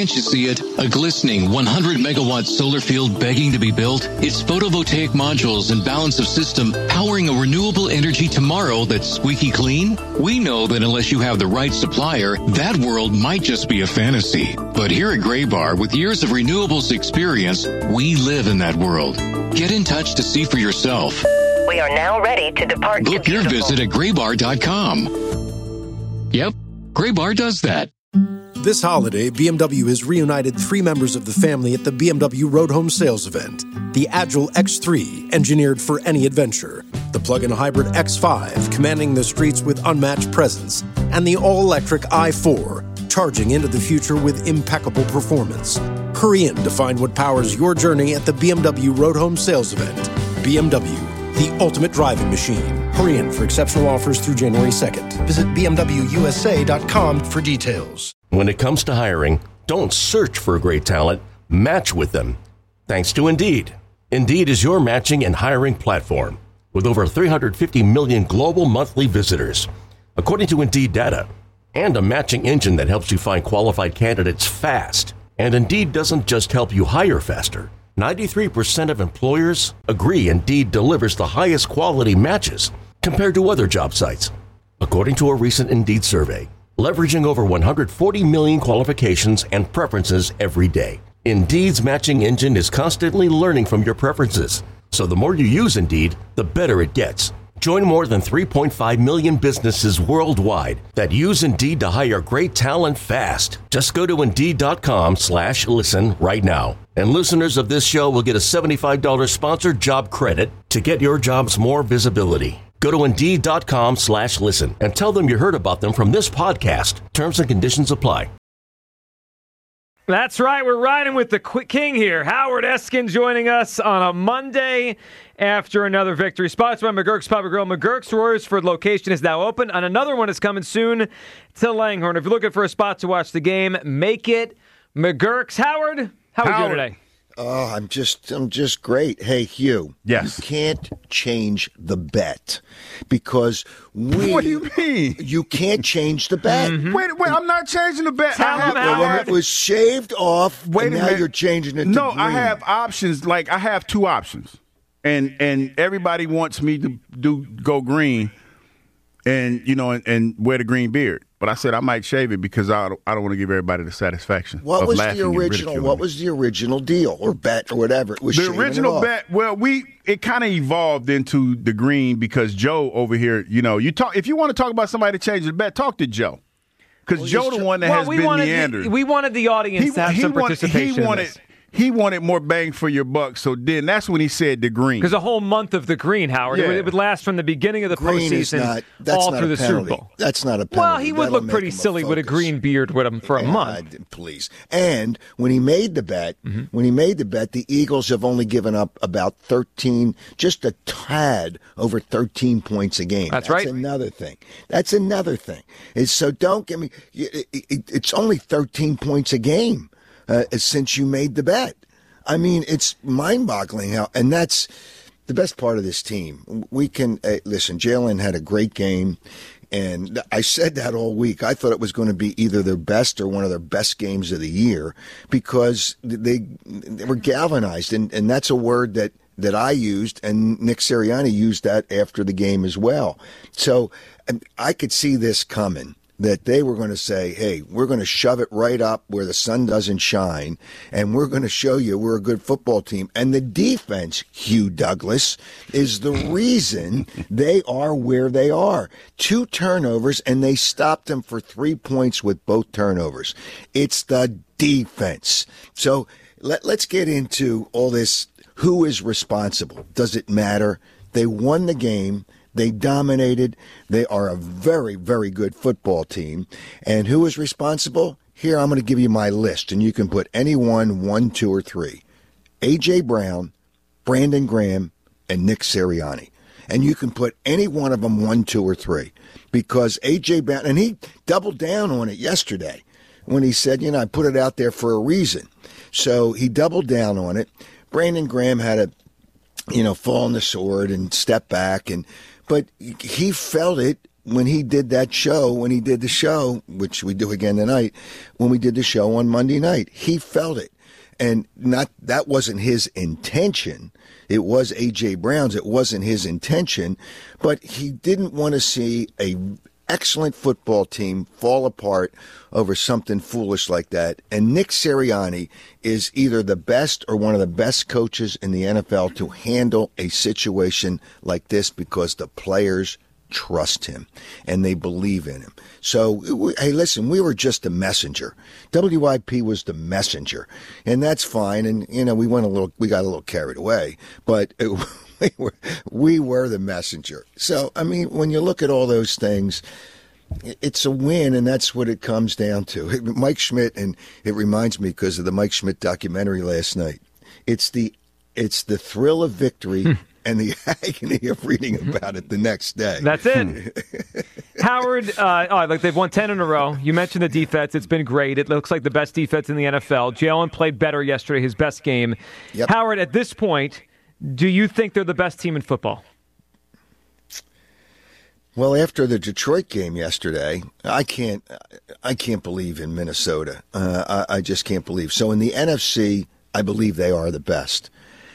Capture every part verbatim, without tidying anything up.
Can't you see it? A glistening one hundred megawatt solar field begging to be built? It's photovoltaic modules and balance of system powering a renewable energy tomorrow that's squeaky clean? We know that unless you have the right supplier, that world might just be a fantasy. But here at Graybar, with years of renewables experience, we live in that world. Get in touch to see for yourself. We are now ready to depart. Book your visit at graybar dot com. Yep, Graybar does that. This holiday, B M W has reunited three members of the family at the B M W Road Home Sales event. The Agile X three, engineered for any adventure. The plug-in hybrid X five, commanding the streets with unmatched presence. And the all-electric i four, charging into the future with impeccable performance. Hurry in to find what powers your journey at the B M W Road Home Sales event. B M W, the ultimate driving machine. Hurry in for exceptional offers through January second. Visit b m w u s a dot com for details. When it comes to hiring, don't search for great talent, match with them. Thanks to Indeed. Indeed is your matching and hiring platform with over three hundred fifty million global monthly visitors, according to Indeed data, and a matching engine that helps you find qualified candidates fast. And Indeed doesn't just help you hire faster. ninety-three percent of employers agree Indeed delivers the highest quality matches compared to other job sites, according to a recent Indeed survey. Leveraging over one hundred forty million qualifications and preferences every day. Indeed's matching engine is constantly learning from your preferences. So the more you use Indeed, the better it gets. Join more than three point five million businesses worldwide that use Indeed to hire great talent fast. Just go to Indeed.com slash listen right now. And listeners of this show will get a seventy-five dollars sponsored job credit to get your jobs more visibility. Go to Indeed.com slash listen and tell them you heard about them from this podcast. Terms and conditions apply. That's right. We're riding with the king here. Howard Eskin joining us on a Monday after another victory. Sponsored by McGurk's Pub and Grill. McGurk's Royersford location is now open, and another one is coming soon to Langhorne. If you're looking for a spot to watch the game, make it McGurk's. Howard, how are you doing today? Oh, I'm just, I'm just great. Hey, Hugh. Yes. You can't change the bet because we. What do you mean? You can't change the bet. Mm-hmm. Wait, wait. I'm not changing the bet. Tell I have, him, Well, it was shaved off. Wait and a now minute. you're changing it. No, to I green. have options. Like I have two options, and and everybody wants me to do go green, and you know, and, and wear the green beard. But I said I might shave it because I don't, I don't want to give everybody the satisfaction. What of was laughing the and original? ridiculing What me. was the original deal or bet or whatever? It was The shaving it original off. bet? Well, we it kind of evolved into the green because Joe over here. You know, you talk if you want to talk about somebody to change the bet, talk to Joe because Well, Joe he's the one that well, has we been wanted meandered. the, we wanted the audience to have some wanted, participation he wanted, in this. He wanted more bang for your buck, so then that's when he said the green. Because a whole month of the green, Howard. Yeah. It, would, it would last from the beginning of the Green is postseason not. That's all not through a the penalty. Super Bowl. That's not a penalty. Well, he would That'll look make pretty him a silly with a focus. green beard with him for a month. God, please. And when he made the bet, Mm-hmm. when he made the bet, the Eagles have only given up about thirteen, just a tad over thirteen points a game. That's That's right. another thing. That's another thing. It's, so don't get me. It, it, it's only thirteen points a game uh, since you made the bet. I mean, it's mind-boggling how, and that's the best part of this team. We can uh, listen. Jalen had a great game. And I said that all week. I thought it was going to be either their best or one of their best games of the year because they they were galvanized. And, and that's a word that, that I used, and Nick Sirianni used that after the game as well. So I could see this coming, that they were going to say, hey, we're going to shove it right up where the sun doesn't shine, and we're going to show you we're a good football team. And the defense, Hugh Douglas, is the reason they are where they are. Two turnovers, and they stopped them for three points with both turnovers. It's the defense. So let, let's get into all this. Who is responsible? Does it matter? They won the game. They dominated. They are a very, very good football team. And who is responsible? Here, I'm going to give you my list, and you can put any one, one, two, or three. A J. Brown, Brandon Graham, and Nick Sirianni. And you can put any one of them one, two, or three. Because A J. Brown, and he doubled down on it yesterday when he said, you know, I put it out there for a reason. So he doubled down on it. Brandon Graham had a, you know, fall on the sword and step back, and but he felt it when he did that show, when he did the show, which we do again tonight, when we did the show on Monday night, he felt it. And not that wasn't his intention. It was A J. Brown's. It wasn't his intention. But he didn't want to see a excellent football team fall apart over something foolish like that. And Nick Sirianni is either the best or one of the best coaches in the N F L to handle a situation like this because the players trust him and they believe in him. So, we, hey, listen, we were just a messenger. W I P was the messenger, and that's fine. And you know, we went a little, we got a little carried away, but it, we were we were the messenger. So, I mean, when you look at all those things, it's a win, and that's what it comes down to. Mike Schmidt, and it reminds me because of the Mike Schmidt documentary last night. It's the it's the thrill of victory. And the agony of reading about it the next day. That's it. Howard, uh, oh, like they've won ten in a row. You mentioned the defense. It's been great. It looks like the best defense in the N F L. Jalen played better yesterday, his best game. Yep. Howard, at this point, do you think they're the best team in football? Well, after the Detroit game yesterday, I can't I can't believe in Minnesota. Uh, I, I just can't believe. So in the N F C, I believe they are the best.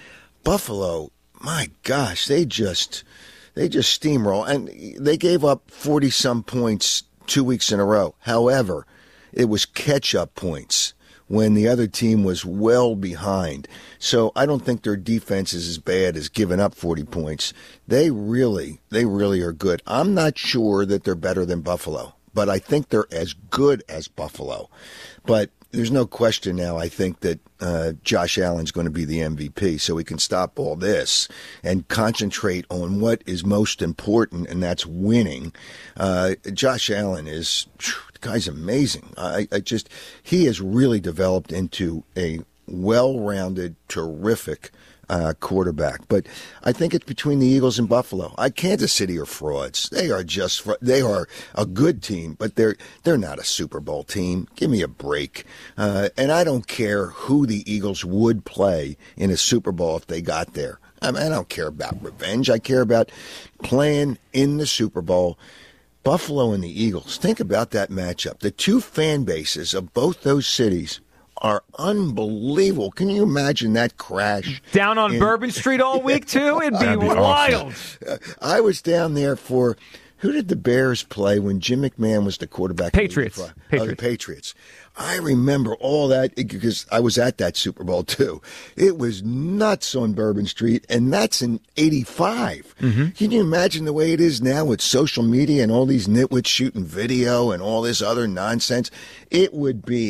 Buffalo, my gosh, they just they just steamroll, and they gave up forty some points two weeks in a row. However, it was catch up points when the other team was well behind. So I don't think their defense is as bad as giving up forty points. They really, they really are good. I'm not sure that they're better than Buffalo, but I think they're as good as Buffalo. But there's no question now, I think, that uh, Josh Allen's going to be the M V P, so we can stop all this and concentrate on what is most important, and that's winning. Uh, Josh Allen is, the guy's amazing. I, I just, he has really developed into a well-rounded, terrific Uh, quarterback. But I think it's between the Eagles and Buffalo. I, Kansas City are frauds. They are just they are a good team, but they're they're not a Super Bowl team. Give me a break. Uh, and I don't care who the Eagles would play in a Super Bowl if they got there. I mean, I don't care about revenge. I care about playing in the Super Bowl. Buffalo and the Eagles. Think about that matchup. The two fan bases of both those cities are unbelievable. Can you imagine that crash? Down on in, Bourbon Street all week, too? It'd be, be wild. Awesome. I was down there for, who did the Bears play when Jim McMahon was the quarterback? Patriots. The Patriots. Oh, the Patriots. I remember all that because I was at that Super Bowl, too. It was nuts on Bourbon Street, and that's in eighty-five. Mm-hmm. Can you imagine the way it is now with social media and all these nitwits shooting video and all this other nonsense? It would be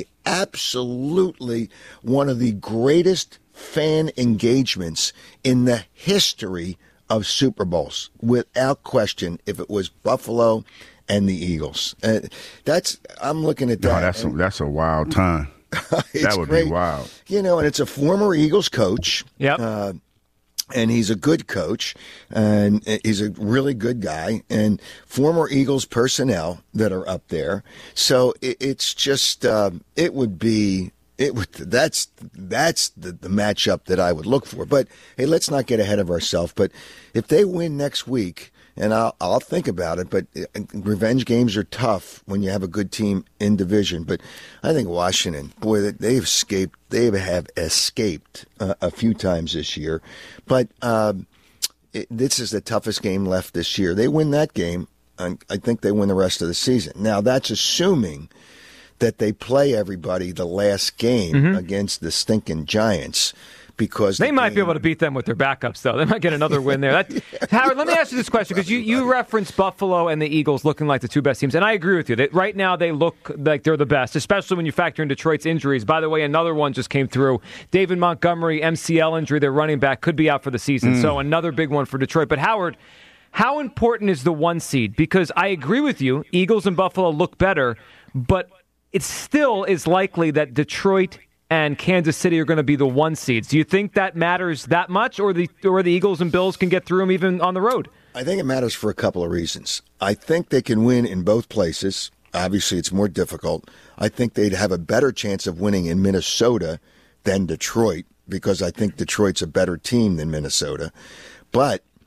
absolutely one of the greatest fan engagements in the history of Super Bowls, without question, if it was Buffalo and the Eagles. Uh, that's I'm looking at that. No, that's a, that's a wild time. That would great. be wild. You know, and it's a former Eagles coach. Yep. Uh, and he's a good coach, and he's a really good guy, and former Eagles personnel that are up there. So it, it's just, um, it would be, it would. That's that's the, the matchup that I would look for. But hey, let's not get ahead of ourselves. But if they win next week, and I'll, I'll think about it, but revenge games are tough when you have a good team in division. But I think Washington, boy, they've escaped. They have escaped uh, a few times this year. But um, it, this is the toughest game left this year. They win that game, and I think they win the rest of the season. Now, that's assuming that they play everybody the last game mm-hmm. against the stinking Giants. Because they the might game, be able to beat them with their backups, though. They might get another win there. That, yeah. Howard, let me ask you this question, because you, you referenced Buffalo and the Eagles looking like the two best teams, and I agree with you. That right now they look like they're the best, especially when you factor in Detroit's injuries. By the way, another one just came through. David Montgomery, M C L injury, their running back, could be out for the season. Mm. So another big one for Detroit. But Howard, how important is the one seed? Because I agree with you, Eagles and Buffalo look better, but it still is likely that Detroit and Kansas City are going to be the one seeds. Do you think that matters that much, or the or the Eagles and Bills can get through them even on the road? I think it matters for a couple of reasons. I think they can win in both places. Obviously, it's more difficult. I think they'd have a better chance of winning in Minnesota than Detroit, because I think Detroit's a better team than Minnesota. But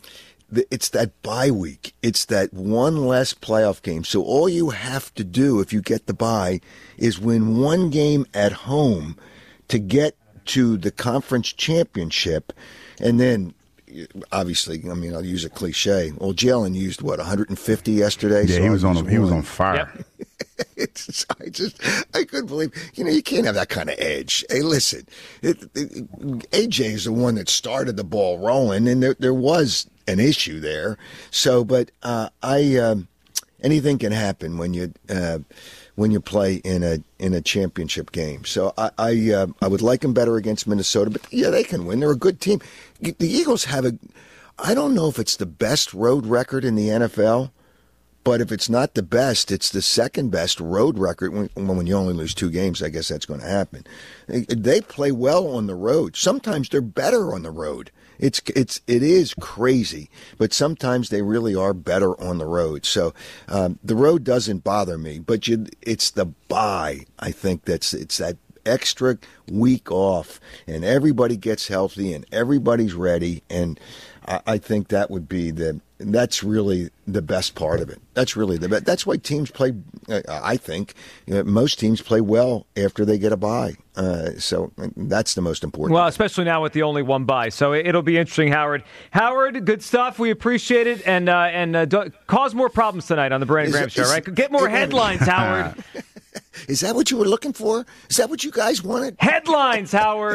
the, it's that bye week. It's that one less playoff game. So all you have to do if you get the bye is win one game at home to get to the conference championship. And then, obviously, I mean, I'll use a cliche. Well, Jalen used, what, one hundred fifty yesterday? Yeah, so he was on. a, He was on fire. Yep. It's, I just, I couldn't believe, you know, you can't have that kind of edge. Hey, listen, it, it, A J is the one that started the ball rolling, and there, there was an issue there. So, but uh, I, um, anything can happen when you, uh, when you play in a in a championship game. So I, I, uh, I would like them better against Minnesota, but yeah, they can win. They're a good team. The Eagles have a, I don't know if it's the best road record in the N F L. But if it's not the best, it's the second best road record. When, when you only lose two games, I guess that's going to happen. They play well on the road. Sometimes they're better on the road. It's it's it is crazy, but sometimes they really are better on the road. So um, the road doesn't bother me, but you, it's the bye. I think that's it's that extra week off, and everybody gets healthy, and everybody's ready, and I, I think that would be the. That's really the best part of it. That's really the best. That's why teams play. Uh, I think you know, most teams play well after they get a bye. Uh, so that's the most important. Well, thing. especially now with the only one bye. So it'll be interesting, Howard. Howard, good stuff. We appreciate it, and uh, and uh, do, cause more problems tonight on the Brandon Graham Show. Right? Get more headlines, Howard. Is that what you were looking for? Is that what you guys wanted? Headlines, Howard.